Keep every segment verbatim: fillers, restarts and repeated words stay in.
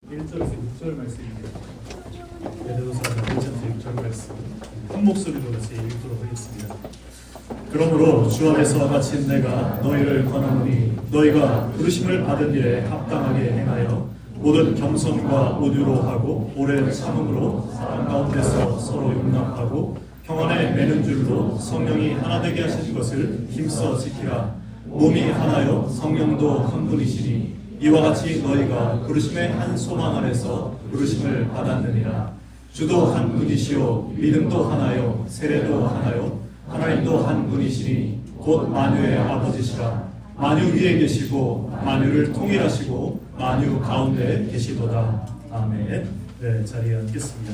일 절에서 육 절 말씀입니다. 에베소서 일 절에서 육 절 말씀 한 목소리로 같이 읽도록 하겠습니다. 그러므로 주 안에서 마친 내가 너희를 권하노니 너희가 부르심을 받은 일에 합당하게 행하여 모든 겸손과 온유로 하고 오랜 참음으로 사람 가운데서 서로 용납하고 평안에 매는 줄로 성령이 하나 되게 하신 것을 힘써 지키라. 몸이 하나요 성령도 한 분이시니 이와 같이 너희가 부르심의 한 소망 안에서 부르심을 받았느니라. 주도 한 분이시요 믿음도 하나요 세례도 하나요 하나님도 한 분이시니 곧 만유의 아버지시라. 만유 위에 계시고 만유를 통일하시고 만유 가운데 계시도다. 아멘. 네, 자리에 앉겠습니다.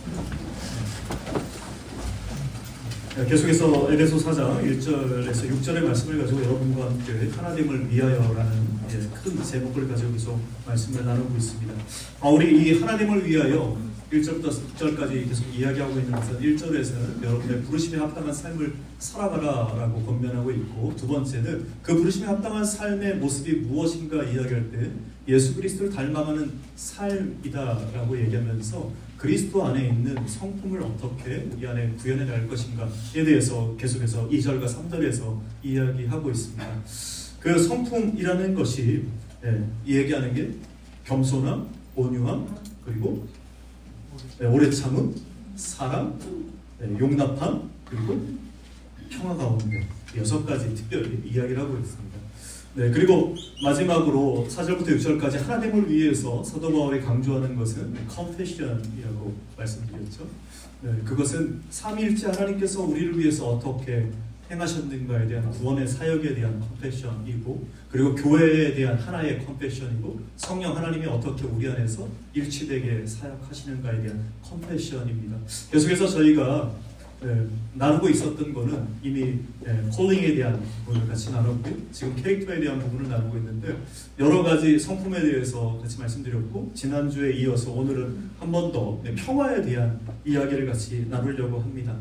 네, 계속해서 에베소 사 장 일 절에서 육 절의 말씀을 가지고 여러분과 함께 하나님을 위하여라는 예, 큰 제목을 가지고 계속 말씀을 나누고 있습니다. 아, 우리 이 하나님을 위하여 일 절부터 육 절까지 계속 이야기하고 있는 것은 일 절에서는 여러분의 부르심에 합당한 삶을 살아가라 라고 권면하고 있고, 두 번째는 그 부르심에 합당한 삶의 모습이 무엇인가 이야기할 때 예수 그리스도를 닮아가는 삶이다 라고 얘기하면서 그리스도 안에 있는 성품을 어떻게 우리 안에 구현해 갈 것인가에 대해서 계속해서 이 절과 삼 절에서 이야기하고 있습니다. 그 성품이라는 것이 예, 이 얘기하는 게 겸손함, 온유함, 그리고 네, 오래 참음, 사랑, 네, 용납함, 그리고 평화 가운데 여섯 가지 특별히 이야기를 하고 있습니다. 네, 그리고 마지막으로 사 절부터 육 절까지 하나님을 위해서 사도 바울이 강조하는 것은 confession이라고 말씀드렸죠. 네, 그것은 삼위일체 하나님께서 우리를 위해서 어떻게 행하셨는가에 대한 구원의 사역에 대한 confession이고, 그리고 교회에 대한 하나의 confession이고, 성령 하나님이 어떻게 우리 안에서 일치되게 사역하시는가에 대한 confession입니다. 계속해서 저희가 네, 나누고 있었던 거는 이미 네, 콜링에 대한 부분을 같이 나누고 지금 캐릭터에 대한 부분을 나누고 있는데, 여러 가지 성품에 대해서 같이 말씀드렸고, 지난주에 이어서 오늘은 한 번 더 네, 평화에 대한 이야기를 같이 나누려고 합니다.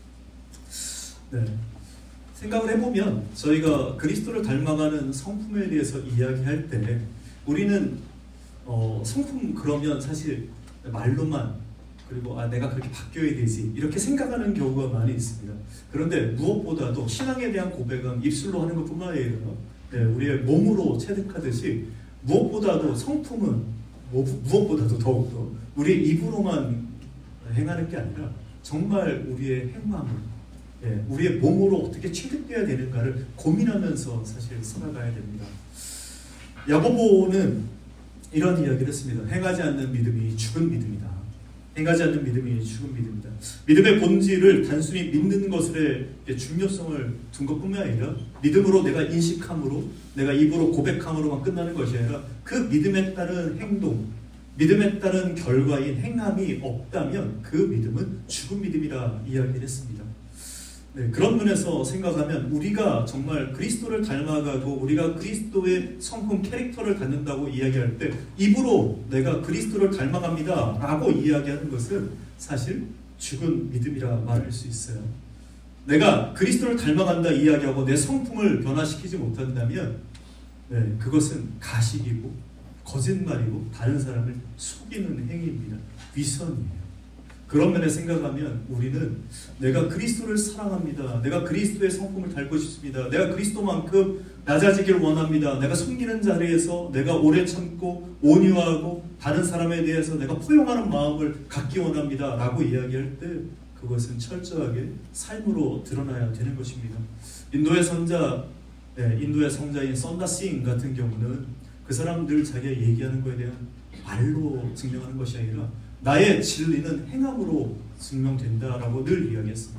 네, 생각을 해보면 저희가 그리스도를 닮아가는 성품에 대해서 이야기할 때 우리는 어, 성품 그러면 사실 말로만, 그리고 아 내가 그렇게 바뀌어야 되지 이렇게 생각하는 경우가 많이 있습니다. 그런데 무엇보다도 신앙에 대한 고백은 입술로 하는 것뿐만 아니라 네, 우리의 몸으로 체득하듯이 무엇보다도 성품은 무엇보다도 더욱더 우리의 입으로만 행하는 게 아니라 정말 우리의 행함을 네, 우리의 몸으로 어떻게 체득돼야 되는가를 고민하면서 사실 살아가야 됩니다. 야고보는 이런 이야기를 했습니다. 행하지 않는 믿음이 죽은 믿음이다. 행하지 않는 믿음이 죽은 믿음이다. 믿음의 본질을 단순히 믿는 것의 중요성을 둔 것뿐만 아니라 믿음으로 내가 인식함으로 내가 입으로 고백함으로만 끝나는 것이 아니라 그 믿음에 따른 행동, 믿음에 따른 결과인 행함이 없다면 그 믿음은 죽은 믿음이라 이야기를 했습니다. 네, 그런 면에서 생각하면 우리가 정말 그리스도를 닮아가고 우리가 그리스도의 성품 캐릭터를 갖는다고 이야기할 때 입으로 내가 그리스도를 닮아갑니다 라고 이야기하는 것은 사실 죽은 믿음이라 말할 수 있어요. 내가 그리스도를 닮아간다 이야기하고 내 성품을 변화시키지 못한다면 네, 그것은 가식이고 거짓말이고 다른 사람을 속이는 행위입니다. 위선이에요. 그런 면에 생각하면 우리는 내가 그리스도를 사랑합니다. 내가 그리스도의 성품을 닮고 싶습니다. 내가 그리스도만큼 낮아지길 원합니다. 내가 섬기는 자리에서 내가 오래 참고 온유하고 다른 사람에 대해서 내가 포용하는 마음을 갖기 원합니다 라고 이야기할 때 그것은 철저하게 삶으로 드러나야 되는 것입니다. 인도의 선자, 네, 인도의 성자인 선다싱 같은 경우는 그 사람들 자기가 얘기하는 것에 대한 말로 증명하는 것이 아니라 나의 진리는 행함으로 증명된다라고 늘 이야기했습니다.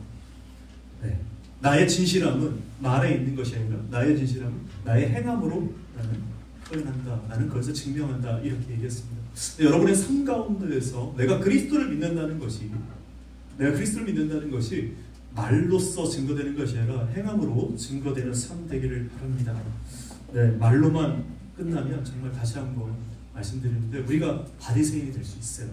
네. 나의 진실함은 말에 있는 것이 아니라 나의 진실함은 나의 행함으로 나는 표현한다. 나는 그것을 증명한다. 이렇게 얘기했습니다. 여러분의 삶 가운데에서 내가 그리스도를 믿는다는 것이 내가 그리스도를 믿는다는 것이 말로써 증거되는 것이 아니라 행함으로 증거되는 삶 되기를 바랍니다. 네, 말로만 끝나면 정말 다시 한번 말씀드리는데 우리가 바리새인이 될 수 있어요.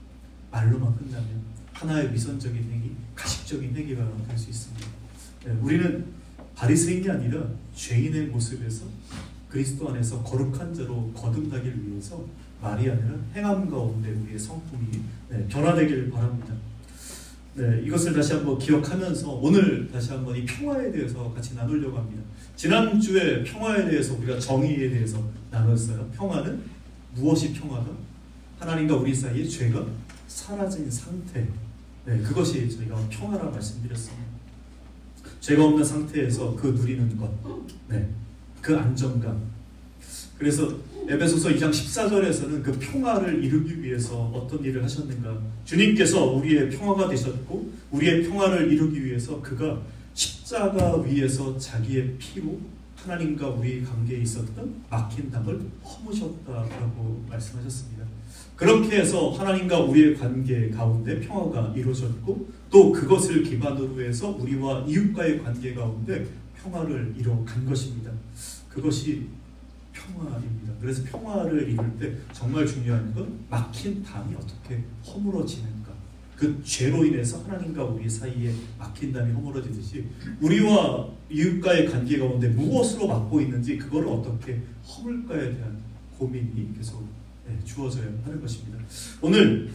말로만 끝나면 하나의 위선적인 행위, 가식적인 행위가 될 수 있습니다. 네, 우리는 바리새인이 아니라 죄인의 모습에서 그리스도 안에서 거룩한 자로 거듭나기를 위해서 말이 아니라 행함 가운데 우리의 성품이 네, 변화되길 바랍니다. 네, 이것을 다시 한번 기억하면서 오늘 다시 한번 이 평화에 대해서 같이 나누려고 합니다. 지난주에 평화에 대해서 우리가 정의에 대해서 나눴어요. 평화는 무엇이 평화가? 하나님과 우리 사이에 죄가 사라진 상태. 네, 그것이 저희가 평화라 말씀드렸습니다. 죄가 없는 상태에서 그 누리는 것. 네, 그 안정감. 그래서 에베소서 이 장 십사 절에서는 그 평화를 이루기 위해서 어떤 일을 하셨는가? 주님께서 우리의 평화가 되셨고 우리의 평화를 이루기 위해서 그가 십자가 위에서 자기의 피로 하나님과 우리 관계에 있었던 막힌 담을 허무셨다라고 말씀하셨습니다. 그렇게 해서 하나님과 우리의 관계 가운데 평화가 이루어졌고 또 그것을 기반으로 해서 우리와 이웃과의 관계 가운데 평화를 이뤄간 것입니다. 그것이 평화입니다. 그래서 평화를 이룰 때 정말 중요한 건 막힌 담이 어떻게 허물어지는가. 그 죄로 인해서 하나님과 우리 사이에 막힌 담이 허물어지듯이 우리와 이웃과의 관계 가운데 무엇으로 막고 있는지 그거를 어떻게 허물까에 대한 고민이 계속 네, 주어져야 하는 것입니다. 오늘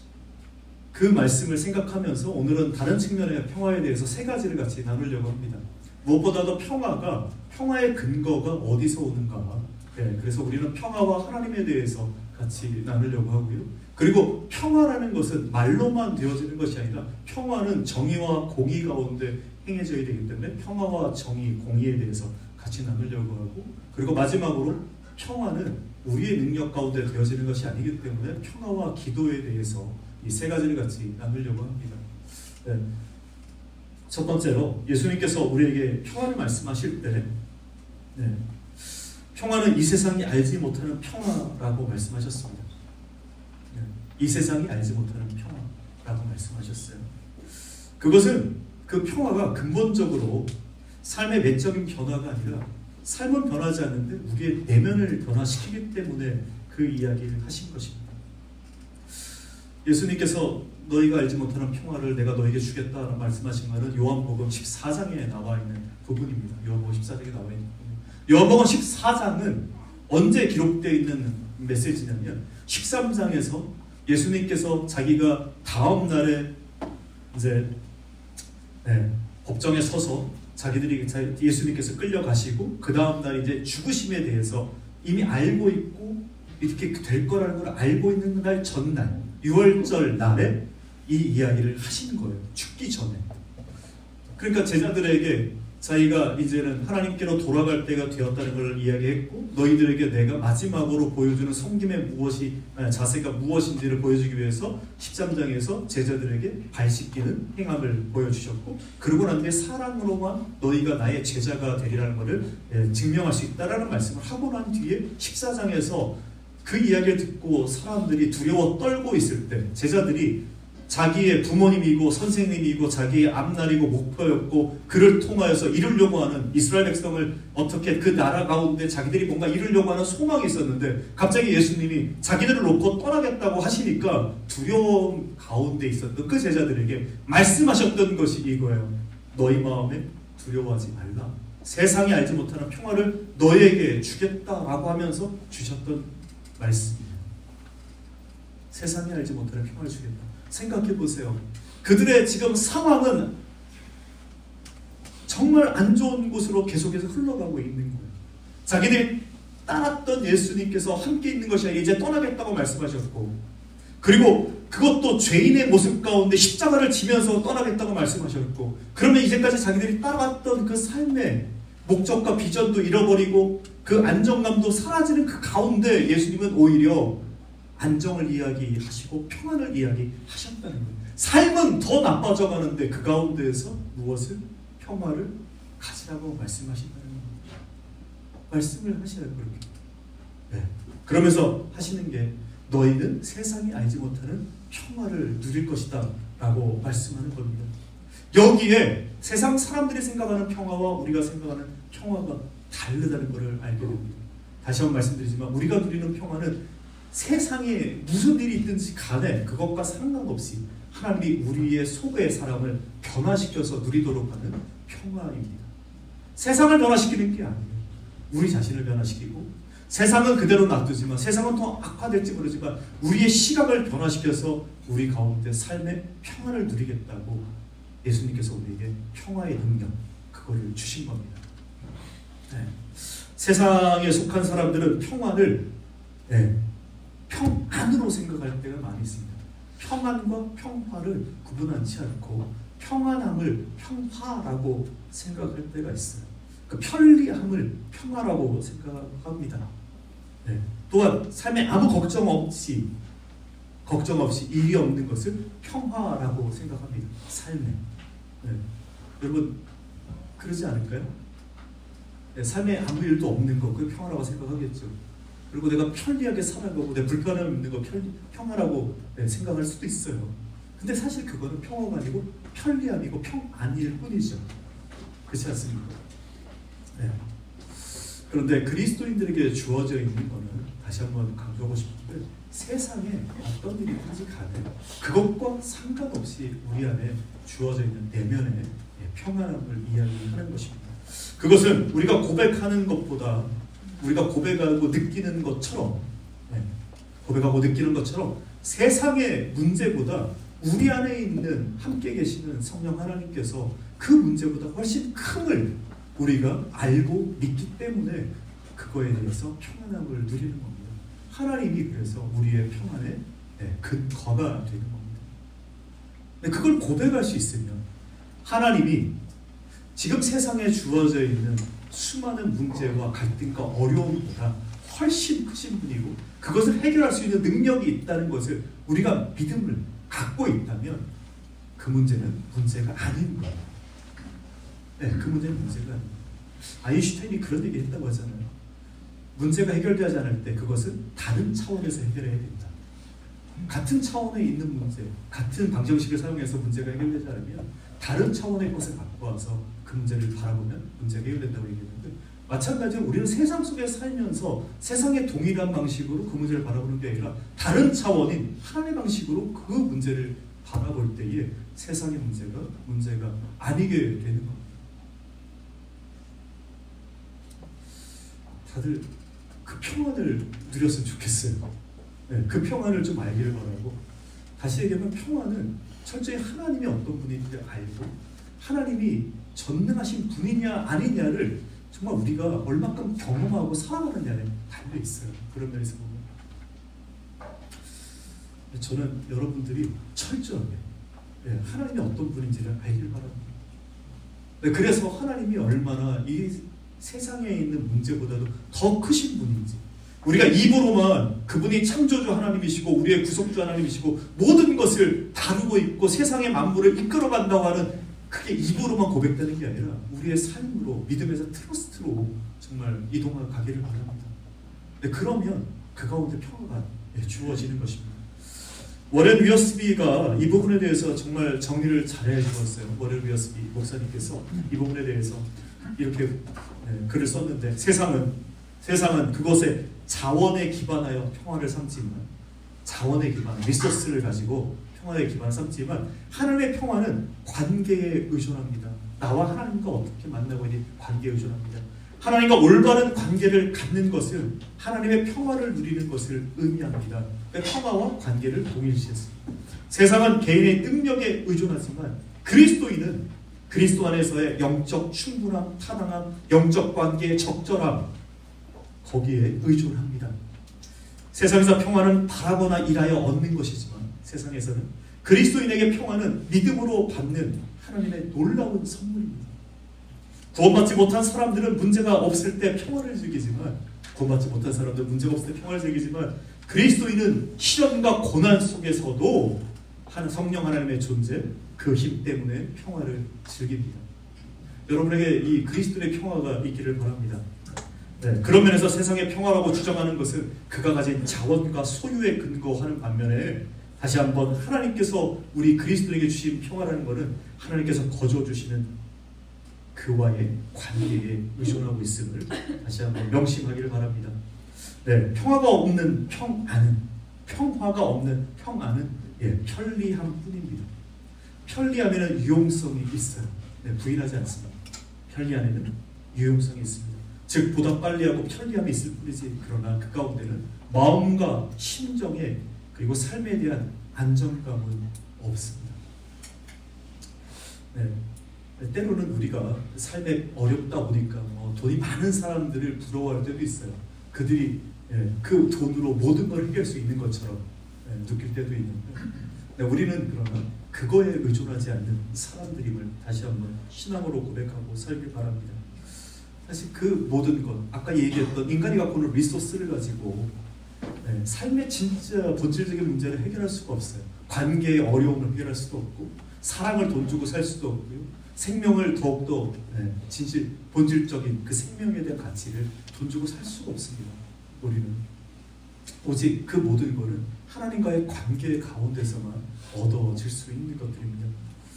그 말씀을 생각하면서 오늘은 다른 측면의 평화에 대해서 세 가지를 같이 나누려고 합니다. 무엇보다도 평화가 평화의 근거가 어디서 오는가. 네, 그래서 우리는 평화와 하나님에 대해서 같이 나누려고 하고요. 그리고 평화라는 것은 말로만 되어지는 것이 아니라 평화는 정의와 공의 가운데 행해져야 되기 때문에 평화와 정의, 공의에 대해서 같이 나누려고 하고 그리고 마지막으로 평화는 우리의 능력 가운데 되어지는 것이 아니기 때문에 평화와 기도에 대해서 이 세 가지를 같이 나누려고 합니다. 네. 첫 번째로 예수님께서 우리에게 평화를 말씀하실 때 네, 평화는 이 세상이 알지 못하는 평화라고 말씀하셨습니다. 네, 이 세상이 알지 못하는 평화라고 말씀하셨어요. 그것은 그 평화가 근본적으로 삶의 외적인 변화가 아니라 삶은 변하지 않는데 우리의 내면을 변화시키기 때문에 그 이야기를 하신 것입니다. 예수님께서 너희가 알지 못하는 평화를 내가 너에게 주겠다라고 말씀하신 말은 요한복음 십사 장에 나와 있는 부분입니다. 요한복음 십사 장에 나와 있는 부분. 요한복음 십사 장은 언제 기록되어 있는 메시지냐면 십삼 장에서 예수님께서 자기가 다음 날에 이제 네, 법정에 서서 자기들이 예수님께서 끌려가시고 그 다음 날 이제 죽으심에 대해서 이미 알고 있고 이렇게 될 거라는 걸 알고 있는 날 전날 유월절 날에 이 이야기를 하시는 거예요. 죽기 전에. 그러니까 제자들에게 자기가 이제는 하나님께로 돌아갈 때가 되었다는 걸 이야기했고 너희들에게 내가 마지막으로 보여주는 섬김의 무엇이 자세가 무엇인지를 보여주기 위해서 십삼 장에서 제자들에게 발 씻기는 행함을 보여주셨고 그러고 난 뒤에 사랑으로만 너희가 나의 제자가 되리라는 것을 증명할 수 있다라는 말씀을 하고 난 뒤에 십사 장에서 그 이야기를 듣고 사람들이 두려워 떨고 있을 때 제자들이 자기의 부모님이고 선생님이고 자기의 앞날이고 목표였고 그를 통하여서 이루려고 하는 이스라엘 백성을 어떻게 그 나라 가운데 자기들이 뭔가 이루려고 하는 소망이 있었는데 갑자기 예수님이 자기들을 놓고 떠나겠다고 하시니까 두려움 가운데 있었던 그 제자들에게 말씀하셨던 것이 이거예요. 너희 마음에 두려워하지 말라. 세상이 알지 못하는 평화를 너에게 주겠다라고 하면서 주셨던 말씀이에요. 세상이 알지 못하는 평화를 주겠다. 생각해 보세요. 그들의 지금 상황은 정말 안 좋은 곳으로 계속해서 흘러가고 있는 거예요. 자기들이 따랐던 예수님께서 함께 있는 것이 아니라 이제 떠나겠다고 말씀하셨고 그리고 그것도 죄인의 모습 가운데 십자가를 지면서 떠나겠다고 말씀하셨고 그러면 이제까지 자기들이 따라왔던 그 삶의 목적과 비전도 잃어버리고 그 안정감도 사라지는 그 가운데 예수님은 오히려 안정을 이야기하시고 평안을 이야기하셨다는 거예요. 삶은 더 나빠져 가는데 그 가운데에서 무엇을? 평화를 가지라고 말씀하신다는 거예요. 말씀을 하시는 거예요. 네. 그러면서 하시는 게 너희는 세상이 알지 못하는 평화를 누릴 것이다 라고 말씀하는 겁니다. 여기에 세상 사람들이 생각하는 평화와 우리가 생각하는 평화가 다르다는 것을 알게 됩니다. 다시 한번 말씀드리지만 우리가 누리는 평화는 세상에 무슨 일이 있든지 간에 그것과 상관없이 하나님이 우리의 속의 사람을 변화시켜서 누리도록 하는 평화입니다. 세상을 변화시키는 게 아니에요. 우리 자신을 변화시키고 세상은 그대로 놔두지만, 세상은 더 악화될지 모르지만 우리의 시각을 변화시켜서 우리 가운데 삶의 평안을 누리겠다고 예수님께서 우리에게 평화의 능력, 그거를 주신 겁니다. 네. 세상에 속한 사람들은 평안을 네, 평안으로 생각할 때가 많이 있습니다. 평안과 평화를 구분하지 않고 평안함을 평화라고 생각할 때가 있어요. 그 편리함을 평화라고 생각합니다. 네. 또한 삶에 아무 걱정 없이 걱정 없이 일이 없는 것을 평화라고 생각합니다. 삶에. 네. 여러분 그러지 않을까요? 네, 삶에 아무 일도 없는 거 그 평화라고 생각하겠죠. 그리고 내가 편리하게 살아가고 내 불편함 있는 거 편리, 평화라고 네, 생각할 수도 있어요. 근데 사실 그거는 평화가 아니고 편리함이고 평안일 뿐이죠. 그렇지 않습니까? 네. 그런데 그리스도인들에게 주어져 있는 거는 다시 한번 강조하고 싶은데, 세상에 어떤 일이든지 간에 그것과 상관없이 우리 안에 주어져 있는 내면의 평안함을 이야기하는 것입니다. 그것은 우리가 고백하는 것보다 우리가 고백하고 느끼는 것처럼 네, 고백하고 느끼는 것처럼 세상의 문제보다 우리 안에 있는 함께 계시는 성령 하나님께서 그 문제보다 훨씬 큰을 우리가 알고 믿기 때문에 그거에 대해서 평안함을 누리는 겁니다. 하나님이 그래서 우리의 평안의 네, 근거가 되는 겁니다. 네, 그걸 고백할 수 있으면 하나님이 지금 세상에 주어져 있는 수많은 문제와 갈등과 어려움보다 훨씬 크신 분이고 그것을 해결할 수 있는 능력이 있다는 것을 우리가 믿음을 갖고 있다면 그 문제는 문제가 아닌 거예요. 네, 그 문제는 문제가 아닙니다. 아인슈타인이 그런 얘기 했다고 하잖아요. 문제가 해결되지 않을 때 그것은 다른 차원에서 해결해야 된다. 같은 차원에 있는 문제, 같은 방정식을 사용해서 문제가 해결되지 않으면 다른 차원의 것을 갖고 와서 그 문제를 바라보면 문제가 해결된다고 얘기했는데, 마찬가지로 우리는 세상 속에 살면서 세상의 동일한 방식으로 그 문제를 바라보는 게 아니라 다른 차원인 하나님의 방식으로 그 문제를 바라볼 때에 세상의 문제가 문제가 아니게 되는 겁니다. 다들 그 평안을 누렸으면 좋겠어요. 네, 그 평안을 좀 알기를 바라고, 다시 얘기하면 평안은 철저히 하나님이 어떤 분인지 알고 하나님이 전능하신 분이냐 아니냐를 정말 우리가 얼마큼 경험하고 살아가느냐에 달려 있어요. 그런 면에서 보면 저는 여러분들이 철저하게 네, 하나님이 어떤 분인지를 알기를 바랍니다. 네, 그래서 하나님이 얼마나 이 세상에 있는 문제보다도 더 크신 분인지, 우리가 입으로만 그분이 창조주 하나님이시고 우리의 구속주 하나님이시고 모든 것을 다루고 있고 세상의 만물을 이끌어간다고 하는, 그게 입으로만 고백되는 게 아니라 우리의 삶으로, 믿음에서 트러스트로 정말 이동하기를 바랍니다. 네, 그러면 그 가운데 평화가 주어지는 것입니다. 워렌 위어스비가 이 부분에 대해서 정말 정리를 잘해 주었어요. 워렌 위어스비 목사님께서 이 부분에 대해서 이렇게 네, 글을 썼는데, 세상은 세상은 그것에 자원에 기반하여 평화를 삼지만, 자원에 기반, 리소스를 가지고 평화에 기반 삼지만 하나님의 평화는 관계에 의존합니다. 나와 하나님과 어떻게 만나고 있는 관계에 의존합니다. 하나님과 올바른 관계를 갖는 것은 하나님의 평화를 누리는 것을 의미합니다. 그러니까 평화와 관계를 동일시했습니다. 세상은 개인의 능력에 의존하지만 그리스도인은 그리스도 안에서의 영적 충분함, 타당함, 영적 관계의 적절함, 거기에 의존합니다. 세상에서 평화는 바라거나 일하여 얻는 것이지만 세상에서는 그리스도인에게 평화는 믿음으로 받는 하나님의 놀라운 선물입니다. 구원받지 못한 사람들은 문제가 없을 때 평화를 즐기지만, 구원받지 못한 사람들은 문제가 없을 때 평화를 즐기지만 그리스도인은 시련과 고난 속에서도 한 성령 하나님의 존재, 그 힘 때문에 평화를 즐깁니다. 여러분에게 이 그리스도의 평화가 있기를 바랍니다. 네, 그런 면에서 세상의 평화라고 주장하는 것은 그가 가진 자원과 소유에 근거하는 반면에, 다시 한번 하나님께서 우리 그리스도에게 주신 평화라는 것은 하나님께서 거저 주시는 그와의 관계에 의존하고 있음을 다시 한번 명심하기를 바랍니다. 네, 평화가 없는 평안은, 평화가 없는 평안은 예, 편리함 뿐입니다. 편리함에는 유용성이 있어요. 네, 부인하지 않습니다. 편리함에는 유용성이 있습니다. 즉 보다 빨리하고 편리함이 있을 뿐이지 그러나 그 가운데는 마음과 심정에 그리고 삶에 대한 안정감은 없습니다. 네. 때로는 우리가 삶에 어렵다 보니까 뭐 돈이 많은 사람들을 부러워할 때도 있어요. 그들이 예, 그 돈으로 모든 걸 해결할 수 있는 것처럼 예, 느낄 때도 있는데 네, 우리는 그러나 그거에 의존하지 않는 사람들임을 다시 한번 신앙으로 고백하고 살길 바랍니다. 사실 그 모든 것, 아까 얘기했던 인간이 갖고 있는 리소스를 가지고 네, 삶의 진짜 본질적인 문제를 해결할 수가 없어요. 관계의 어려움을 해결할 수도 없고 사랑을 돈 주고 살 수도 없고요. 생명을 더욱더 네, 진실, 본질적인 그 생명에 대한 가치를 돈 주고 살 수가 없습니다. 우리는 오직 그 모든 것은 하나님과의 관계 가운데서만 얻어질 수 있는 것들입니다.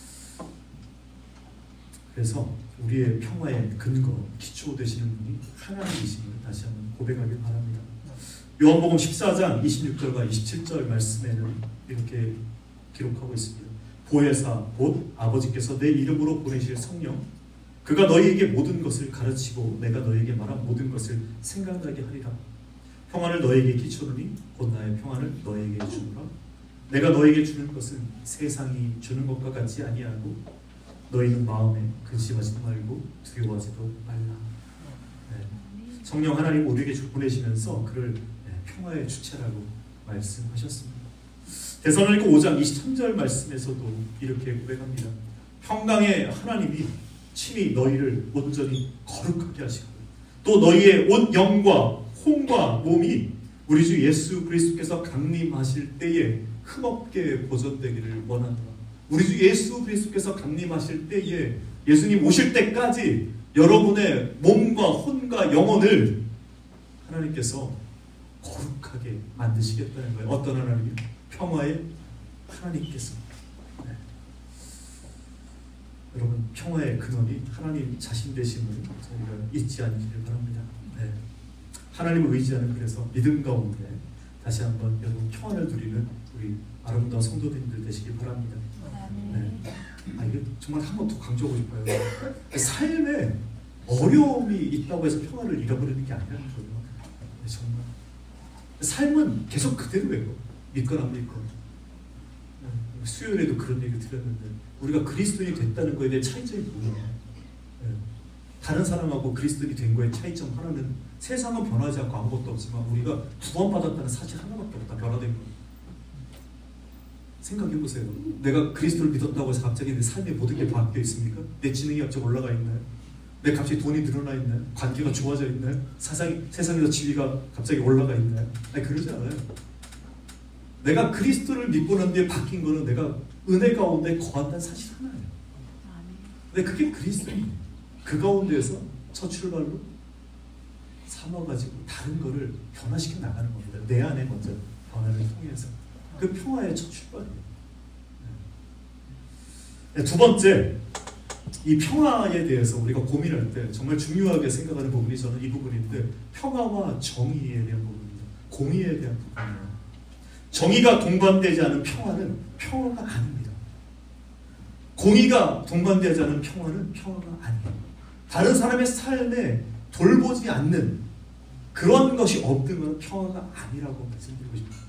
그래서 우리의 평화의 근거, 기초 되시는 분이 하나님이심을 다시 한번 고백하길 바랍니다. 요한복음 십사 장 이십육 절과 이십칠 절 말씀에는 이렇게 기록하고 있습니다. 보혜사 곧 아버지께서 내 이름으로 보내실 성령 그가 너희에게 모든 것을 가르치고 내가 너희에게 말한 모든 것을 생각나게 하리라. 평안을 너희에게 끼치노니 곧 나의 평안을 너희에게 주노라. 내가 너희에게 주는 것은 세상이 주는 것과 같지 아니하고 너희는 마음에 근심하지 말고 두려워하지도 말라. 네. 성령 하나님 우리에게 보내시면서 그를 네, 평화의 주체라고 말씀하셨습니다. 데살로니가 오 장 이십삼 절 말씀에서도 이렇게 고백합니다. 평강의 하나님이 친히 너희를 온전히 거룩하게 하시고 또 너희의 온 영과 혼과 몸이 우리 주 예수 그리스도께서 강림하실 때에 흠없게 보존되기를 원한다. 우리 주 예수 그리스도께서 강림하실 때에 예수님 오실 때까지 여러분의 몸과 혼과 영혼을 하나님께서 거룩하게 만드시겠다는 거예요. 어떤 하나님이요? 평화의 하나님께서. 네. 여러분 평화의 근원이 하나님 자신 되심을 저희가 잊지 않기를 바랍니다. 네. 하나님을 의지하는 그래서 믿음 가운데 다시 한번 여러분 평안을 누리는 우리 아름다운 성도님들 되시길 바랍니다. 네. 아, 이게 정말 한 번 더 강조하고 싶어요. 삶에 어려움이 있다고 해서 평화를 잃어버리는 게 아니라는 거예요. 네, 정말 삶은 계속 그대로예요. 믿거나 안 믿거나. 네. 수요일에도 그런 얘기 드렸는데 우리가 그리스도인이 됐다는 거에 대해 차이점이 뭐예요? 네. 다른 사람하고 그리스도인이 된 거의 차이점 하나는 세상은 변하지 않고 아무것도 없지만 우리가 구원받았다는 사실 하나밖에 없다. 변화된 거. 생각해보세요. 내가 그리스도를 믿었다고 해서 갑자기 내 삶의 모든 게 바뀌어 있습니까? 내 지능이 갑자기 올라가 있나요? 내 갑자기 돈이 늘어나 있나요? 관계가 좋아져 있나요? 세상, 세상에서 지위가 갑자기 올라가 있나요? 아니 그러지 않아요. 내가 그리스도를 믿고 난 뒤에 바뀐 거는 내가 은혜 가운데 거한다는 사실 하나예요. 근데 그게 그리스도예요. 그 가운데에서 첫 출발로 삼아가지고 다른 거를 변화시켜 나가는 겁니다. 내 안에 먼저 변화를 통해서. 그 평화의 첫 출발이에요. 네, 두 번째, 이 평화에 대해서 우리가 고민할 때 정말 중요하게 생각하는 부분이 저는 이 부분인데 평화와 정의에 대한 부분입니다. 공의에 대한 부분이에요. 정의가 동반되지 않은 평화는 평화가 아닙니다. 공의가 동반되지 않은 평화는 평화가 아니에요. 다른 사람의 삶에 돌보지 않는 그런 것이 없는 건 평화가 아니라고 말씀드리고 싶습니다.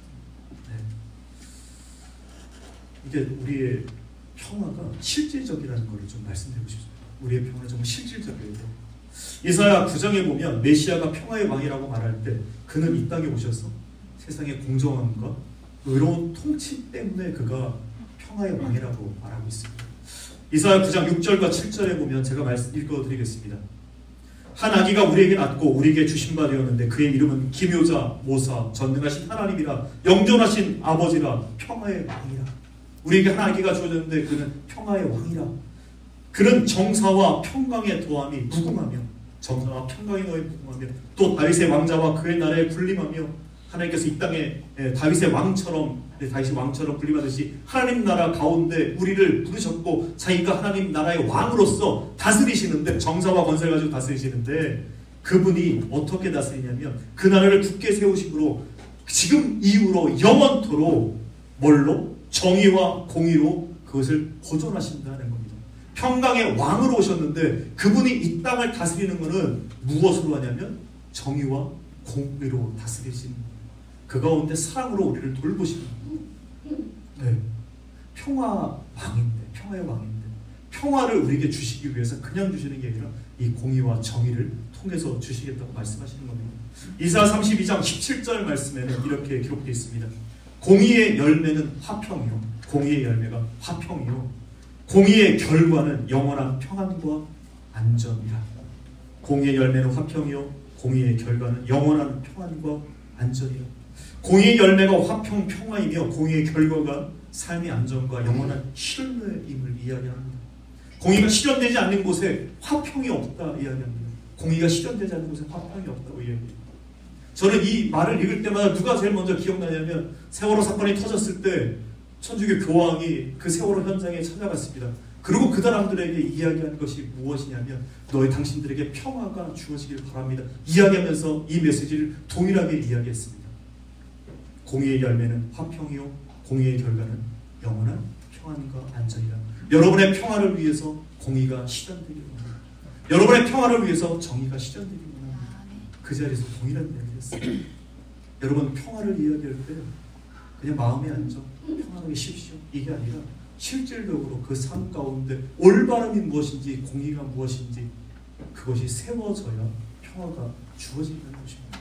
이게 우리의 평화가 실질적이라는 것을 좀 말씀드리고 싶습니다. 우리의 평화는 정말 실질적이에요. 이사야 구 장에 보면 메시아가 평화의 왕이라고 말할 때 그는 이 땅에 오셔서 세상의 공정함과 의로운 통치 때문에 그가 평화의 왕이라고 말하고 있습니다. 이사야 구 장 육 절과 칠 절에 보면 제가 말씀 읽어드리겠습니다. 한 아기가 우리에게 낳고 우리에게 주신 바 되었는데 그의 이름은 기묘자, 모사, 전능하신 하나님이라 영존하신 아버지라 평화의 왕이라. 우리에게 한 아기가 주어졌는데 그는 평화의 왕이라. 그는 정사와 평강의 도함이 무궁하며 정사와 평강의 도함이 무궁하며 또 다윗의 왕자와 그의 나라에 군림하며 하나님께서 이 땅에 다윗의 왕처럼 다윗의 왕처럼 군림하듯이 하나님 나라 가운데 우리를 부르셨고 자기가 하나님 나라의 왕으로서 다스리시는데 정사와 권세를 가지고 다스리시는데 그분이 어떻게 다스리냐면 그 나라를 굳게 세우심으로 지금 이후로 영원토록 뭘로? 정의와 공의로 그것을 보존하신다는 겁니다. 평강의 왕으로 오셨는데 그분이 이 땅을 다스리는 것은 무엇으로 하냐면 정의와 공의로 다스리신, 그 가운데 사랑으로 우리를 돌보시는, 네, 평화 왕인데, 평화의 왕인데 평화를 우리에게 주시기 위해서 그냥 주시는 게 아니라 이 공의와 정의를 통해서 주시겠다고 말씀하시는 겁니다. 이사야 삼십이 장 십칠 절 말씀에는 이렇게 기록되어 있습니다. 공의의 열매는 화평이요, 공의의 열매가 화평이요, 공의의 결과는 영원한 평안과 안전이라. 공의의 열매는 화평이요, 공의의 결과는 영원한 평안과 안전이라. 공의의 열매가 화평, 평화이며 공의의 결과가 삶의 안전과 영원한 신뢰임을 이야기합니다. 공의가 실현되지 않는 곳에 화평이 없다 이야기합니다. 공의가 실현되지 않는 곳에 화평이 없다고 이야기합니다. 저는 이 말을 읽을 때마다 누가 제일 먼저 기억나냐면 세월호 사건이 터졌을 때 천주교 교황이 그 세월호 현장에 찾아갔습니다. 그리고 그 사람들에게 이야기한 것이 무엇이냐면 너희 당신들에게 평화가 주어지길 바랍니다. 이야기하면서 이 메시지를 동일하게 이야기했습니다. 공의의 열매는 화평이요, 공의의 결과는 영원한 평안과 안전이라. 여러분의 평화를 위해서 공의가 실현되기를 원합니다. 여러분의 평화를 위해서 정의가 실현되기를 원합니다. 그 자리에서 동일한 이야기를 했습니다. 여러분 평화를 이야기할 때 그냥 마음의 안정, 평안하게 쉬십시오, 이게 아니라 실질적으로 그 삶 가운데 올바름이 무엇인지 공의가 무엇인지 그것이 세워져야 평화가 주어지는 것입니다.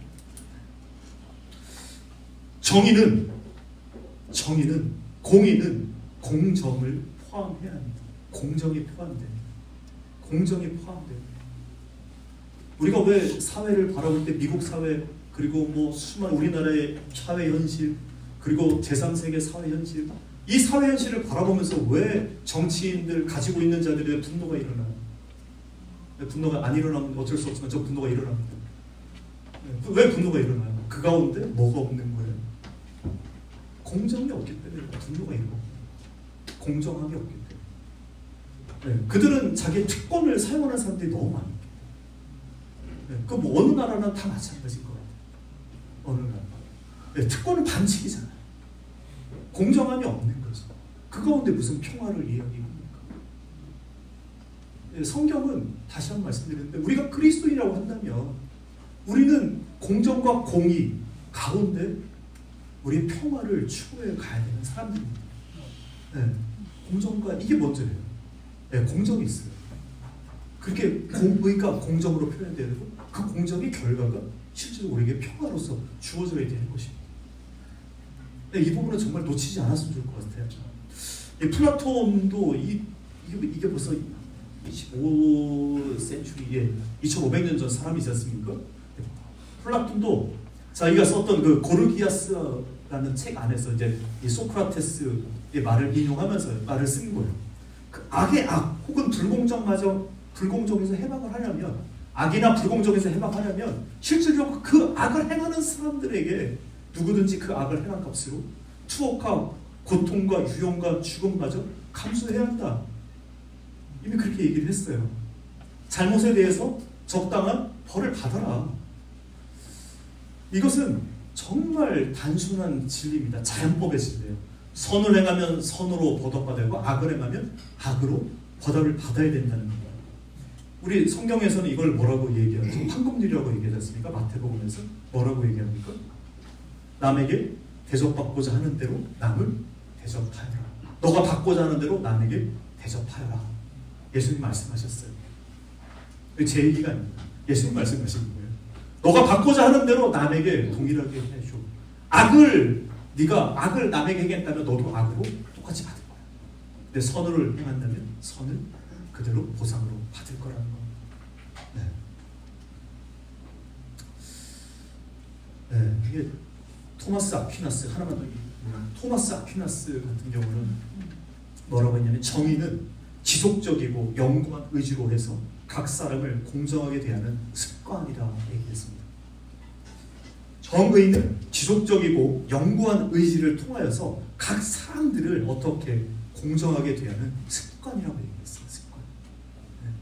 정의는 정의는 공의는 공정을 포함해야 합니다. 공정이 포함돼요. 공정이 포함돼요. 우리가 왜 사회를 바라볼 때 미국 사회 그리고 뭐 수많은 우리나라의 사회 현실 그리고 제삼 세계 사회 현실, 이 사회 현실을 바라보면서 왜 정치인들 가지고 있는 자들의 분노가 일어나요? 분노가 안 일어나면 어쩔 수 없지만 저 분노가 일어납니다. 왜 분노가 일어나요? 그 가운데 뭐가 없는 거예요? 공정이 없기 때문에 분노가 일어나요. 공정함이 없기 때문에. 네, 그들은 자기의 특권을 사용하는 사람들이 너무 많아요. 네, 그 뭐 어느 나라나 다 마찬가지인 것 같아요. 어느 나라. 네, 특권은 반칙이잖아요. 공정함이 없는 거죠. 그 가운데 무슨 평화를 이야기합니까? 네, 성경은 다시 한번 말씀드리는데 우리가 그리스도인이라고 한다면 우리는 공정과 공의 가운데 우리의 평화를 추구해 가야 되는 사람들입니다. 네, 공정과 이게 먼저예요. 네, 공정이 있어요. 그렇게 공의가 공정으로 표현되야 되고 그 공정의 결과가 실제로 우리에게 평화로서 주어져야 되는 것입니다. 네, 이 부분은 정말 놓치지 않았으면 좋을 것 같아요. 이 플라톤도 이, 이게, 이게 벌써 이십오 센츄리에 이천오백 년 전 사람이지 않습니까? 플라톤도 자기가 썼던 그 고르기아스라는 책 안에서 이제 이 소크라테스의 말을 인용하면서 말을 쓴 거예요. 그 악의 악 혹은 불공정마저 불공정에서 해방을 하려면 악이나 불공정에서 해방하려면 실질적으로 그 악을 행하는 사람들에게 누구든지 그 악을 행한 값으로 투옥과 고통과 유형과 죽음마저 감수해야 한다. 이미 그렇게 얘기를 했어요. 잘못에 대해서 적당한 벌을 받아라. 이것은 정말 단순한 진리입니다. 자연법의 진리예요. 선을 행하면 선으로 보답받아야 하고 악을 행하면 악으로 보답을 받아야 된다는 겁니다. 우리 성경에서는 이걸 뭐라고 얘기하죠? 황금률이라고 얘기하지 않습니까? 마태복음에서 뭐라고 얘기합니까? 남에게 대접받고자 하는 대로 남을 대접하여라. 너가 받고자 하는 대로 남에게 대접하여라. 예수님 말씀하셨어요. 제 얘기가 아닙니다. 예수님 말씀하신 거예요. 너가 받고자 하는 대로 남에게 동일하게 해줘. 악을 네가 악을 남에게 행했다면 너도 악으로 똑같이 받을 거야. 근데 선을 행한다면 선을 그대로 보상으로 받을 거라는 겁니다. 네. 네, 이게 토마스 아퀴나스 하나만 더 토마스 아퀴나스 같은 경우는 뭐라고 했냐면 정의는 지속적이고 영구한 의지로 해서 각 사람을 공정하게 대하는 습관이라 얘기했습니다. 정의는 지속적이고 영구한 의지를 통하여서 각 사람들을 어떻게 공정하게 대하는 습관이라고 얘기했어요. 습관. 네.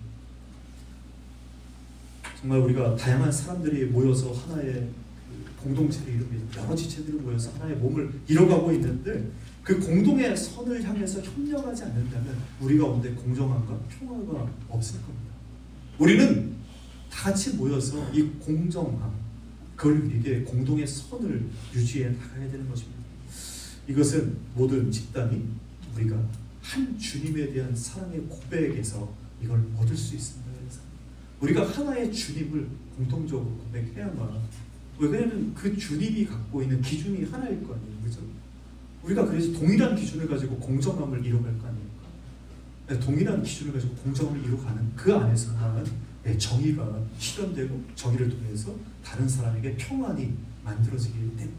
정말 우리가 다양한 사람들이 모여서 하나의 공동체를 이루며 여러 지체들이 모여서 하나의 몸을 이뤄가고 있는데 그 공동의 선을 향해서 협력하지 않는다면 우리 가운데 공정함과 평화가 없을 겁니다. 우리는 다 같이 모여서 이 공정함, 그걸 위해 공동의 선을 유지해 나가야 되는 것입니다. 이것은 모든 집단이 우리가 한 주님에 대한 사랑의 고백에서 이걸 얻을 수 있습니다. 그래서 우리가 하나의 주님을 공통적으로 고백해야만, 왜냐하면 그 주님이 갖고 있는 기준이 하나일 거 아니에요. 그죠? 우리가 그래서 동일한 기준을 가지고 공정함을 이루어갈 거 아닙니까? 동일한 기준을 가지고 공정함을 이루어가는 그 안에서만 정의가 실현되고 정의를 통해서 다른 사람에게 평안이 만들어지기 때문입니다.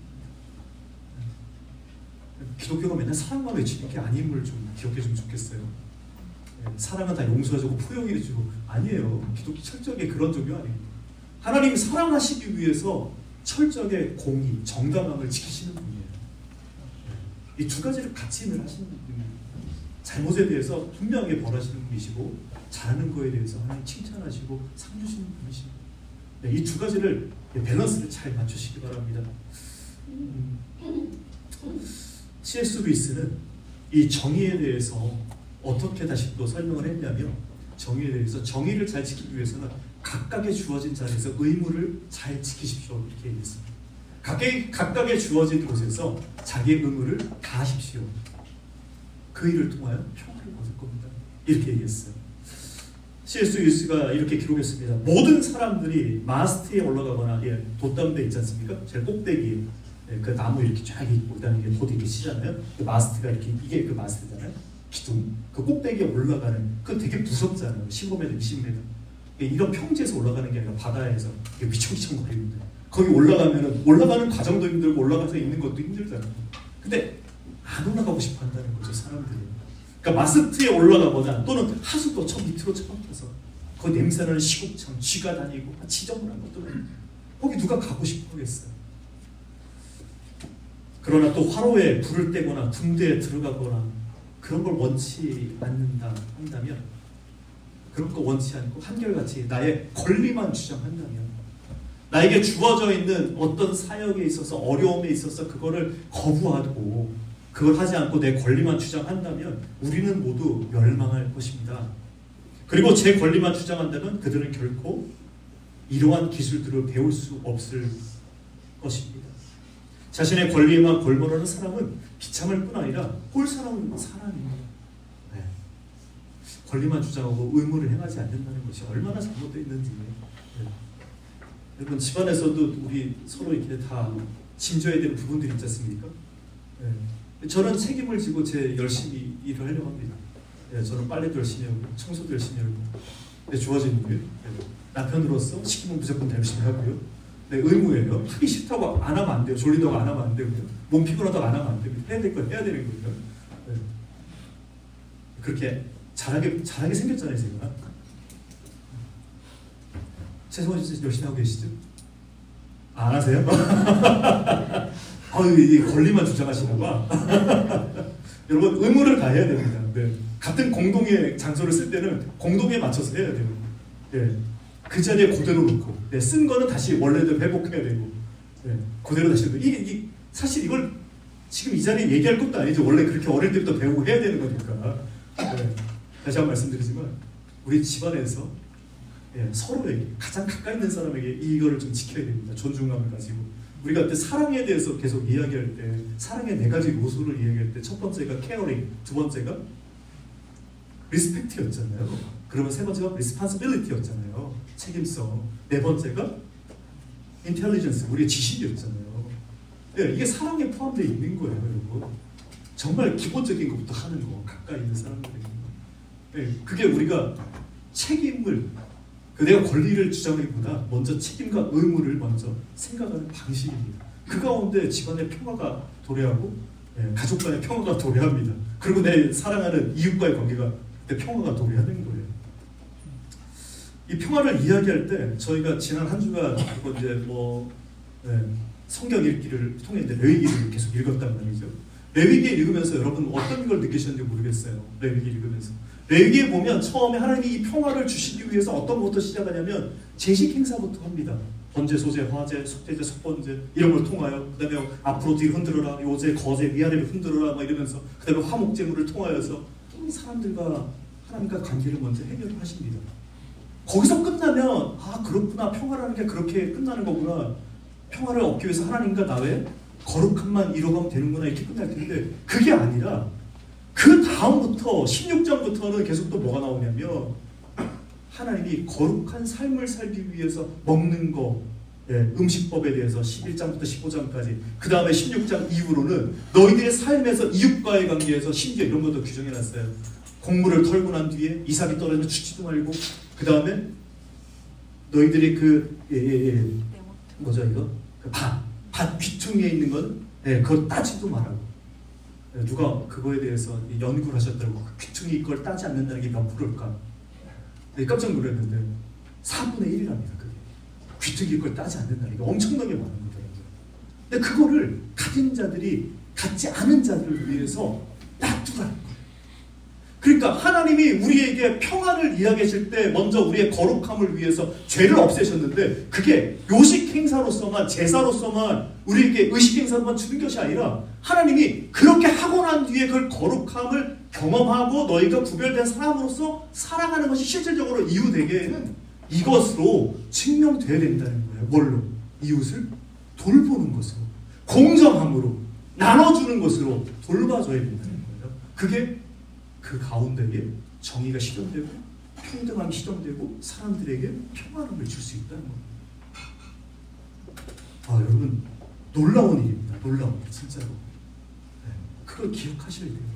기독교가 맨날 사랑만 외치는 게 아님을 좀 기억해주면 좋겠어요. 사랑은 다 용서해주고 포용해주고, 아니에요. 기독교 철저하게 그런 종교 아닙니다. 하나님이 사랑하시기 위해서 철저하게 공의, 정당함을 지키시는 분이에요. 이 두 가지를 같이 늘 하시는 분입니다. 잘못에 대해서 분명하게 벌하시는 분이시고, 잘하는 거에 대해서 하나님 칭찬하시고 상 주시는 분이십니다. 이 두 가지를, 밸런스를 잘 맞추시기 바랍니다. 음. 씨 에스 루이스는 이 정의에 대해서 어떻게 다시 또 설명을 했냐면, 정의에 대해서 정의를 잘 지키기 위해서는 각각의 주어진 자리에서 의무를 잘 지키십시오, 이렇게 얘기했습니다. 각각의, 각각의 주어진 곳에서 자기의 의무를 다하십시오. 그 일을 통하여 평화를 얻을 겁니다, 이렇게 얘기했어요. 씨 에스 루이스가 이렇게 기록했습니다. 모든 사람들이 마스트에 올라가거나, 예, 돛담배 있지 않습니까? 제일 꼭대기에, 예, 그 나무 이렇게 쫙 있고 그다음에 이게 돛이 이렇게 치잖아요. 그 마스트가 이렇게, 이게 그 마스트잖아요. 기둥. 그 꼭대기에 올라가는, 그건 되게 무섭잖아요. 십오 미터, 이십 미터. 이런 평지에서 올라가는 게 아니라 바다에서 위청위청 거리는데, 거기 올라가면은 올라가는 과정도 힘들고 올라가서 있는 것도 힘들잖아요. 근데 안 올라가고 싶어 한다는 거죠, 사람들이. 그러니까 마스트에 올라가거나 또는 하수도 저 밑으로 처박혀서 그 냄새나는 시국창, 쥐가 다니고 지저분한 것도 거기 누가 가고 싶어 하겠어요. 그러나 또 화로에 불을 떼거나 군대에 들어가거나 그런 걸 원치 않는다 한다면, 그런 거 원치 않고 한결같이 나의 권리만 주장한다면, 나에게 주어져 있는 어떤 사역에 있어서, 어려움에 있어서 그거를 거부하고 그걸 하지 않고 내 권리만 주장한다면 우리는 모두 멸망할 것입니다. 그리고 제 권리만 주장한다면 그들은 결코 이러한 기술들을 배울 수 없을 것입니다. 자신의 권리에만 골몰하는 사람은 비참할 뿐 아니라 꼴사나운 사람입니다. 네. 권리만 주장하고 의무를 행하지 않는다는 것이 얼마나 잘못되어 있는지. 네. 여러분, 집안에서도 우리 서로 이렇게 다 짐져야 되는 부분들이 있지 않습니까? 네. 저는 책임을 지고 제 열심히 일을 하려고 합니다. 네, 저는 빨래도 열심히 하고 청소도 열심히 하고, 네, 주어진 일. 네. 남편으로서 시키면 무조건 열심히 하고요. 네, 의무예요. 하기 싫다고 안 하면 안 돼요. 졸리다고 안 하면 안 되고요. 몸 피곤하다고 안 하면 안 됩니다. 해야 될 건 해야 되는 거예요. 네. 그렇게 잘하게 잘하게 생겼잖아요, 제가. 최성원 씨 열심히 하고 계시죠? 아, 안 하세요? 아, 이 권리만 주장하시나 봐. 여러분, 의무를 다해야 됩니다. 네. 같은 공동의 장소를 쓸 때는 공동에 맞춰서 해야 돼요. 네. 그 자리에 그대로 놓고, 네. 쓴 거는 다시 원래대로 회복해야 되고, 네. 그대로 다시 놓고. 이게, 이게 사실 이걸 지금 이 자리에 얘기할 것도 아니죠. 원래 그렇게 어릴 때부터 배우고 해야 되는 거니까. 네. 다시 한번 말씀드리지만, 우리 집안에서, 네, 서로에게, 가장 가까이 있는 사람에게 이거를 좀 지켜야 됩니다. 존중감을 가지고. 우리가 그때 사랑에 대해서 계속 이야기할 때, 사랑의 네 가지 요소를 이야기할 때, 첫 번째가 케어링, 두 번째가 리스펙트였잖아요. 그러면 세 번째가 리스판시빌리티였잖아요. 책임성. 네 번째가 인텔리전스, 우리의 지식이었잖아요. 네, 이게 사랑에 포함되어 있는 거예요, 여러분. 정말 기본적인 것부터 하는 거, 가까이 있는 사람들에게. 네, 그게 우리가 책임을, 그 내가 권리를 주장하기보다 먼저 책임과 의무를 먼저 생각하는 방식입니다. 그 가운데 집안의 평화가 도래하고, 예, 가족 간의 평화가 도래합니다. 그리고 내 사랑하는 이웃과의 관계가 내 평화가 도래하는 거예요. 이 평화를 이야기할 때 저희가 지난 한 주간 이제 뭐, 예, 성경 읽기를 통해 레위기를 계속 읽었단 말이죠. 레위기 읽으면서 여러분 어떤 걸 느끼셨는지 모르겠어요. 레위기 읽으면서. 레위기에 보면 처음에 하나님이 이 평화를 주시기 위해서 어떤 것부터 시작하냐면 제식 행사부터 합니다. 번제, 소제, 화제, 속죄제, 속번제 이런 걸 통하여 그 다음에 앞으로 뒤로 흔들어라, 요제, 거제, 위아래를 흔들어라 막 이러면서 그 다음에 화목제물을 통하여서 이 사람들과 하나님과 관계를 먼저 해결을 하십니다. 거기서 끝나면 아 그렇구나, 평화라는 게 그렇게 끝나는 거구나, 평화를 얻기 위해서 하나님과 나의 거룩함만 이뤄가면 되는구나 이렇게 끝날 텐데 그게 아니라 그 다음부터 십육 장부터는 계속 또 뭐가 나오냐면 하나님이 거룩한 삶을 살기 위해서 먹는 거, 예, 음식법에 대해서 십일 장부터 십오 장까지, 그 다음에 십육 장 이후로는 너희들의 삶에서 이웃과의 관계에서 심지어 이런 것도 규정해놨어요. 곡물을 털고 난 뒤에 이삭이 떨어지면 죽지도 말고, 그 다음에 너희들이 그 예, 예, 예. 뭐죠 이거? 그 밭, 밭 귀퉁이에 있는 건 예, 그걸 따지도 말라고. 예, 누가 그거에 대해서 연구를 하셨더라고. 그 귀퉁이 걸 따지 않는다는 게 몇 프로일까? 네, 깜짝 놀랐는데 사분의 일이랍니다. 그게 귀퉁이 걸 따지 않는다는 게 엄청나게 많은 거더라고요. 근데 그거를 가진 자들이 갖지 않은 자들을 위해서 놔두라는 거예요. 그러니까 하나님이 우리에게 평안을 이야기하실 때 먼저 우리의 거룩함을 위해서 죄를 없애셨는데 그게 요식 행사로서만, 제사로서만 우리에게 의식 행사로만 주는 것이 아니라 하나님이 그렇게 하고 난 뒤에 그 거룩함을 경험하고 너희가 구별된 사람으로서 살아가는 것이 실질적으로 이웃에게는 이것으로 증명되어야 된다는 거예요. 뭘로? 이웃을 돌보는 것으로, 공정함으로, 나눠주는 것으로 돌봐줘야 된다는 거예요. 그게 그 가운데에 정의가 실현되고 평등함이 실현되고 사람들에게 평화를 줄 수 있다는 겁니다. 아 여러분 놀라운 일입니다. 놀라운 일 진짜로. 네, 그걸 기억하셔야 돼요.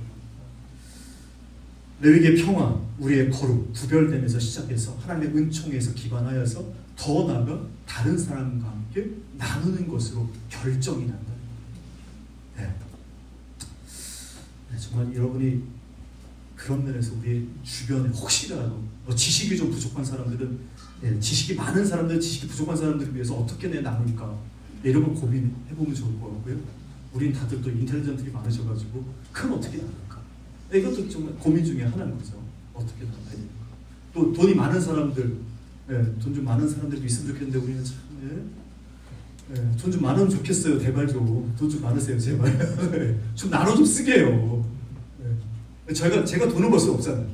너희에게 평화, 우리의 거룩, 구별됨에서 시작해서 하나님의 은총에서 기반하여서 더 나아가 다른 사람과 함께 나누는 것으로 결정이 난다는 거예요. 네. 네, 정말 여러분이 그런 면에서 우리 주변에 혹시라도 뭐 지식이 좀 부족한 사람들은 예, 지식이 많은 사람들, 지식이 부족한 사람들을 위해서 어떻게 내 나눌까 예, 이런 걸 고민해보면 좋을 것 같고요. 우린 다들 또 인텔리전트들이 많으셔가지고 그럼 어떻게 나눌까? 예, 이것도 정말 고민 중에 하나인 거죠. 어떻게 나눠야 될까? 또 돈이 많은 사람들, 예, 돈 좀 많은 사람들도 있으면 좋겠는데 우리는 참 예, 예, 돈 좀 많으면 좋겠어요. 제발 좀 돈 좀 많으세요. 제발 예, 좀 나눠 좀 쓰게 해요. 제가, 제가 돈을 벌 수 없잖아요.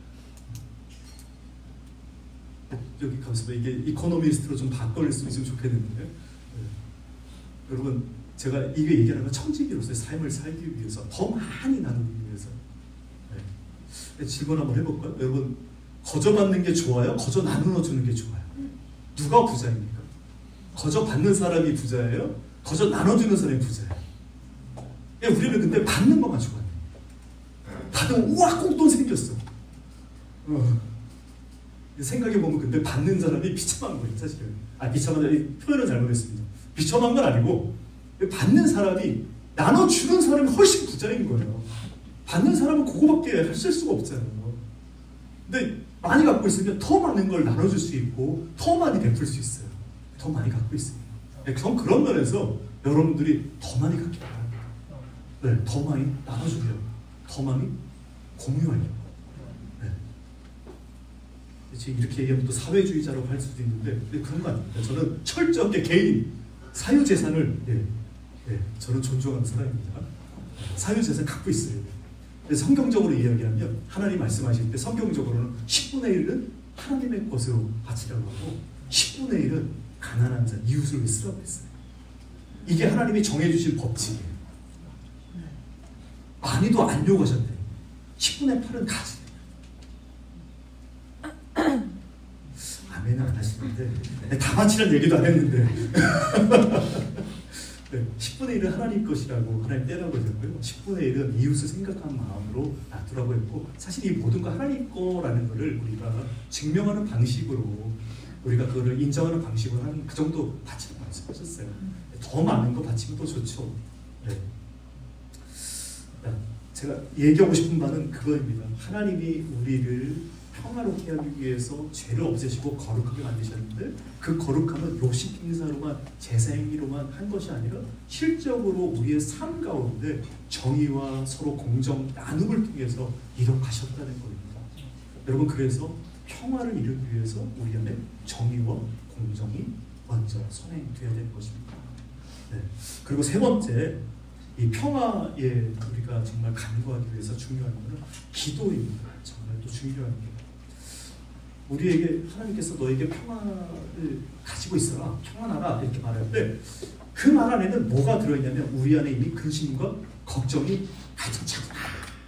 여기 가서 이게 이코노미스트로 좀 바꿔낼 수 있으면 좋겠는데 네. 여러분 제가 이게 얘기하는 건 청지기로서의 삶을 살기 위해서 더 많이 나누기 위해서 네. 질문 한번 해볼까요? 여러분 거저 받는 게 좋아요? 거저 나누어 주는 게 좋아요? 누가 부자입니까? 거저 받는 사람이 부자예요? 거저 나눠주는 사람이 부자예요? 우리는 근데 받는 것만 좋아해요. 받으면 우와 꽁돈 생겼어. 어. 생각해보면 근데 받는 사람이 비참한 거예요. 사실은. 아 비참한 표현은 잘못했습니다. 비참한 건 아니고 받는 사람이 나눠주는 사람이 훨씬 부자인 거예요. 받는 사람은 그거밖에 할 수가 없잖아요. 근데 많이 갖고 있으면 더 많은 걸 나눠줄 수 있고 더 많이 베풀 수 있어요. 더 많이 갖고 있습니다. 전 그런 면에서 여러분들이 더 많이 갖기 바랍니다. 네, 더 많이 나눠주려고, 더 많이 공유하려고. 네. 지금 이렇게 얘기하면 또 사회주의자라고 할 수도 있는데 그런 거 아닙니다. 저는 철저하게 개인 사유재산을 예, 예, 저는 존중하는 사람입니다. 사유재산 갖고 있어요. 성경적으로 이야기하면 하나님 말씀하실 때 성경적으로는 십분의 일은 하나님의 것으로 바치라고 하고 십분의 일은 가난한 자, 이웃을 위해 쓰라고 했어요. 이게 하나님이 정해주신 법칙이에요. 많이도 안 요구하셨대요. 십분의 팔은 가지. 아멘은 안 하시는데 다 바치라는 얘기도 안 했는데 네, 십분의 일은 하나님 것이라고 하나님 떼라고 했고요. 십분의 일은 이웃을 생각하는 마음으로 놔두라고 했고 사실 이 모든 거 하나님 거라는 것을 우리가 증명하는 방식으로 우리가 그거를 인정하는 방식으로 하는 그 정도 바치는 말씀하셨어요. 더 많은 거 바치면 더 좋죠. 네. 제가 얘기하고 싶은 바는 그거입니다. 하나님이 우리를 평화롭게 하기 위해서 죄를 없애시고 거룩하게 만드셨는데 그 거룩함은 요식 행사로만 제사 행위로만 한 것이 아니라 실적으로 우리의 삶 가운데 정의와 서로 공정 나눔을 통해서 이뤄가셨다는 겁니다. 여러분 그래서 평화를 이루기 위해서 우리 안에 정의와 공정이 먼저 선행되어야 되는 것입니다. 네. 그리고 세 번째, 이 평화에 우리가 정말 간구하기 위해서 중요한 것은 기도입니다. 정말 또 중요한 게, 우리에게 하나님께서 너에게 평화를 가지고 있어라, 평안하라 이렇게 말할 때 그 말 안에는 뭐가 들어있냐면 우리 안에 이미 근심과 걱정이 가득 차구나.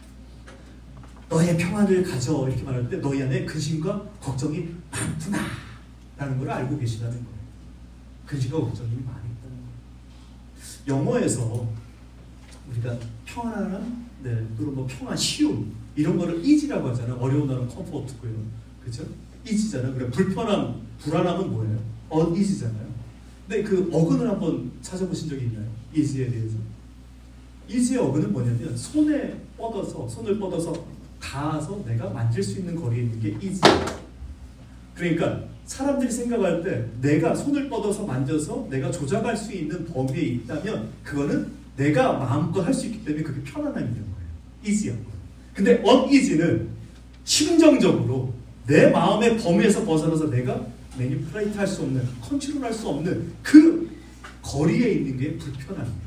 너의 평안을 가져 이렇게 말할 때 너희 안에 근심과 걱정이 많구나 라는 걸 알고 계시다는 거예요. 근심과 걱정이 많이 있다는 거예요. 영어에서 우리가 평안함, 네, 그리고 뭐 평안, 쉬움 이런 거를 easy라고 하잖아요. 어려운 단어는 comfort고요, 그렇죠? easy잖아요. 그래 불편함, 불안함은 뭐예요? uneasy잖아요. 근데 그 어근을 한번 찾아보신 적이 있나요? easy에 대해서? easy의 어근은 뭐냐면 손에 뻗어서 손을 뻗어서 닿아서 내가 만질 수 있는 거리에 있는 게 easy. 그러니까 사람들이 생각할 때 내가 손을 뻗어서 만져서 내가 조작할 수 있는 범위에 있다면 그거는 내가 마음껏 할 수 있기 때문에 그게 편안함이 있는 거예요. easy한 거예요. 근데 uneasy는 심정적으로 내 마음의 범위에서 벗어나서 내가 매니플레이트 할 수 없는, 컨트롤 할 수 없는 그 거리에 있는 게 불편함이에요.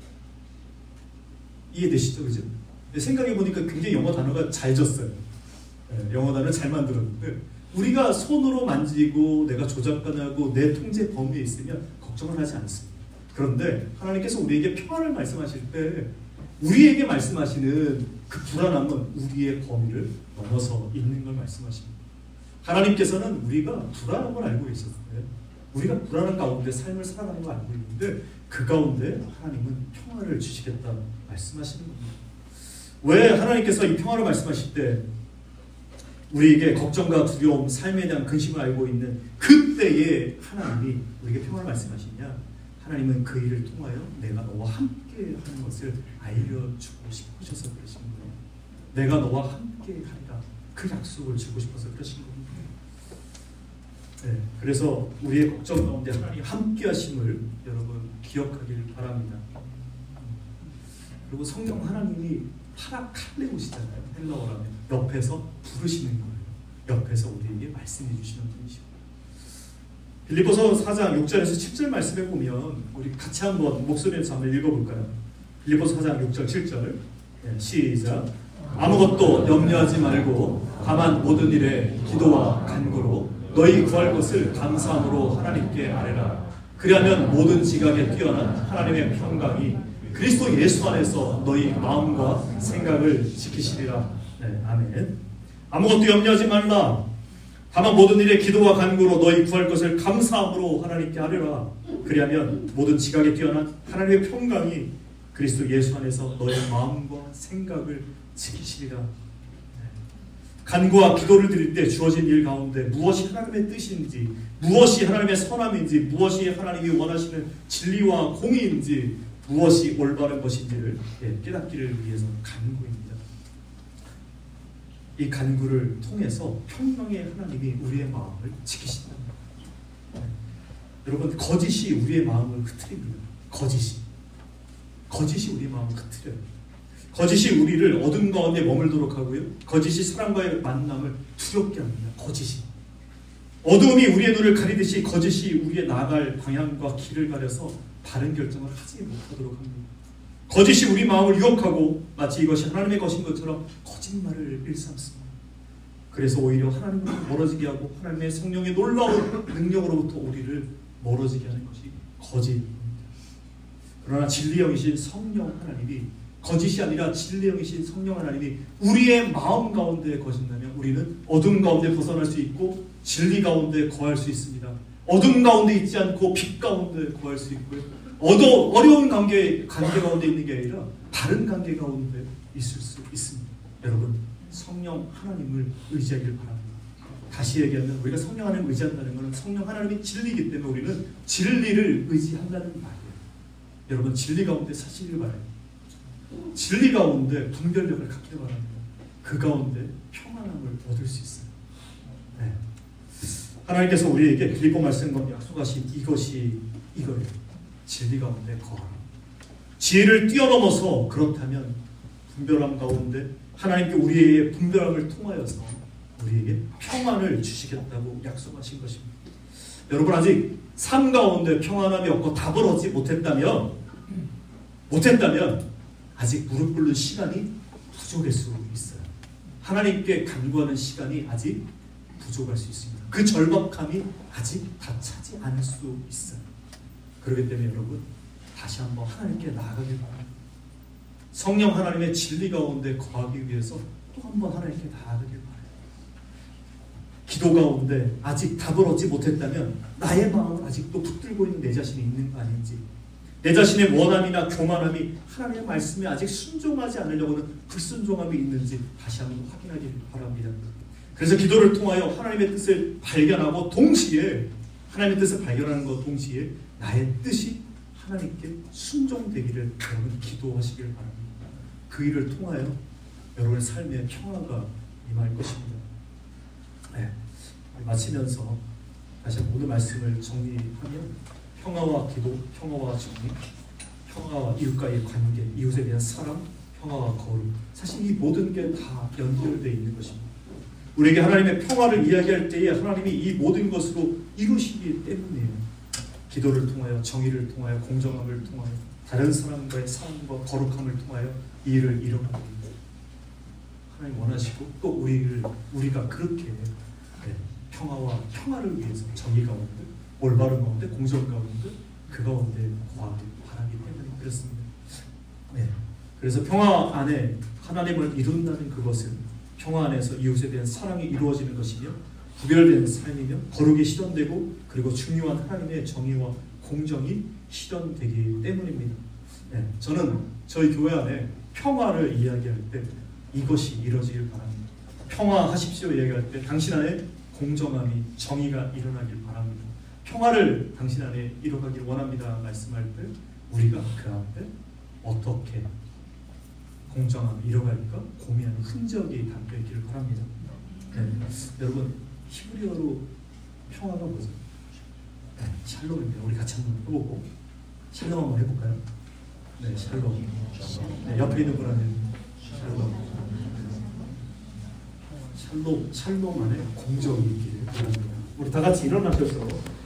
이해되시죠? 그죠? 생각해보니까 굉장히 영어 단어가 잘 졌어요. 네, 영어 단어 잘 만들었는데 우리가 손으로 만지고 내가 조작관하고 내 통제 범위에 있으면 걱정을 하지 않습니다. 그런데 하나님께서 우리에게 평안을 말씀하실 때 우리에게 말씀하시는 그 불안함은 우리의 범위를 넘어서 있는 걸 말씀하십니다. 하나님께서는 우리가 불안함을 알고 계셨어요. 우리가 불안한 가운데 삶을 살아가는 걸 알고 있는데 그 가운데 하나님은 평화를 주시겠다 말씀하시는 겁니다. 왜 하나님께서 이 평화를 말씀하실 때 우리에게 걱정과 두려움, 삶에 대한 근심을 알고 있는 그때에 하나님이 우리에게 평화를 말씀하시냐? 하나님은 그 일을 통하여 내가 너와 함께 하는 것을 알려주고 싶으셔서 그러신 거예요. 내가 너와 함께 하리라, 그 약속을 주고 싶어서 그러신 겁니다. 네, 그래서 우리의 걱정 가운데 하나님 함께 하심을 여러분 기억하길 바랍니다. 그리고 성령 하나님이 파라칼레오시잖아요. 헬라어라면 옆에서 부르시는 거예요. 옆에서 우리에게 말씀해 주시는 분이시고. 빌립보서 사 장 육 절에서 칠 절 말씀해 보면 우리 같이 한번 목소리에서 한번 읽어볼까요? 빌립보서 사 장 육 절 칠 절. 네, 시작. 아무것도 염려하지 말고 다만 모든 일에 기도와 간구로 너희 구할 것을 감사함으로 하나님께 아뢰라. 그리하면 모든 지각에 뛰어난 하나님의 평강이 그리스도 예수 안에서 너희 마음과 생각을 지키시리라. 네, 아멘. 아무것도 염려하지 말라. 다만 모든 일에 기도와 간구로 너희 구할 것을 감사함으로 하나님께 아뢰라. 그리하면 모든 지각에 뛰어난 하나님의 평강이 그리스도 예수 안에서 너희 마음과 생각을 지키시리라. 간구와 기도를 드릴 때 주어진 일 가운데 무엇이 하나님의 뜻인지, 무엇이 하나님의 선함인지, 무엇이 하나님이 원하시는 진리와 공의인지, 무엇이 올바른 것인지를 깨닫기를 위해서 간구입니다. 이 간구를 통해서 평강의 하나님이 우리의 마음을 지키신다. 네. 여러분, 거짓이 우리의 마음을 흐트립니다. 거짓이. 거짓이 우리의 마음을 흐트려요. 거짓이 우리를 어둠 가운데 머물도록 하고요. 거짓이 사람과의 만남을 두렵게 합니다. 거짓이. 어둠이 우리의 눈을 가리듯이 거짓이 우리의 나아갈 방향과 길을 가려서 바른 결정을 하지 못하도록 합니다. 거짓이 우리 마음을 유혹하고 마치 이것이 하나님의 것인 것처럼 거짓말을 일삼습니다. 그래서 오히려 하나님으로부터 멀어지게 하고 하나님의 성령의 놀라운 능력으로부터 우리를 멀어지게 하는 것이 거짓입니다. 그러나 진리 영이신 성령 하나님이 거짓이 아니라 진리 영이신 성령 하나님이 우리의 마음 가운데 거신다면 우리는 어둠 가운데 벗어날 수 있고 진리 가운데 거할 수 있습니다. 어둠 가운데 있지 않고 빛 가운데 거할 수 있고요. 어도, 어려운 관계, 관계 가운데 있는 게 아니라 바른 관계 가운데 있을 수 있습니다. 여러분, 성령 하나님을 의지하기를 바랍니다. 다시 얘기하면 우리가 성령 하나님을 의지한다는 것은 성령 하나님이 진리이기 때문에 우리는 진리를 의지한다는 말이에요. 여러분, 진리 가운데 사시기를 바랍니다. 진리 가운데 분별력을 갖기를 바랍니다. 그 가운데 평안함을 얻을 수 있어요. 네. 하나님께서 우리에게 빌립보 말씀과 약속하신 이것이 이거예요. 진리 가운데 거하라. 지혜를 뛰어넘어서 그렇다면 분별함 가운데 하나님께 우리의 분별함을 통하여서 우리에게 평안을 주시겠다고 약속하신 것입니다. 여러분, 아직 삶 가운데 평안함이 없고 답을 얻지 못했다면 못했다면 아직 무릎 꿇는 시간이 부족할 수 있어요. 하나님께 간구하는 시간이 아직 부족할 수 있습니다. 그 절박함이 아직 다 차지 않을 수 있어요. 그렇기 때문에 여러분 다시 한번 하나님께 나아가길 바랍니다. 성령 하나님의 진리 가운데 거하기 위해서 또 한번 하나님께 나아가길 바랍니다. 기도 가운데 아직 답을 얻지 못했다면 나의 마음은 아직도 붙들고 있는 내 자신이 있는 거 아닌지, 내 자신의 원함이나 교만함이 하나님의 말씀에 아직 순종하지 않으려고는 불순종함이 있는지 다시 한번 확인하길 바랍니다. 그래서 기도를 통하여 하나님의 뜻을 발견하고 동시에 하나님의 뜻을 발견하는 것 동시에 나의 뜻이 하나님께 순종되기를 여러분 기도하시길 바랍니다. 그 일을 통하여 여러분의 삶에 평화가 임할 것입니다. 네, 마치면서 다시 한번 오늘 말씀을 정리하면 평화와 기도, 평화와 정리, 평화와 이웃과의 관계, 이웃에 대한 사랑, 평화와 거룩, 사실 이 모든 게 다 연결되어 있는 것입니다. 우리에게 하나님의 평화를 이야기할 때에 하나님이 이 모든 것으로 이루시기 때문이에요. 기도를 통하여, 정의를 통하여, 공정함을 통하여, 다른 사람과의 사랑과 거룩함을 통하여 이 일을 이뤄가는 겁니다. 하나님 원하시고 또 우리를, 우리가 그렇게 네, 평화와 평화를 위해서 정의 가운데, 올바른 가운데, 공정 가운데, 그 가운데 거하길 바라기 때문에 그렇습니다. 네, 그래서 평화 안에 하나님을 이룬다는 그것은 평화 안에서 이웃에 대한 사랑이 이루어지는 것이며 구별된 삶이며 거룩이 실현되고 그리고 중요한 하나님의 정의와 공정이 실현되기 때문입니다. 네, 저는 저희 교회 안에 평화를 이야기할 때 이것이 이루어지길 바랍니다. 평화하십시오 이야기할 때 당신 안에 공정함이 정의가 일어나길 바랍니다. 평화를 당신 안에 이뤄가길 원합니다 말씀할 때 우리가 그 앞에 어떻게 공정함을 이뤄갈까 고민하는 흔적이 담겨있기를 바랍니다. 네, 여러분 히브리어로 평화가 뭐죠? 네, 샬롬입니다. 우리 같이 한번 해보고 샬롬 한번 해볼까요? 네, 샬롬. 네, 옆에 있는 분한테 샬롬. 샬롬, 샬롬 안에 공정이 있기를 바랍니다. 우리 다 같이 일어나셔서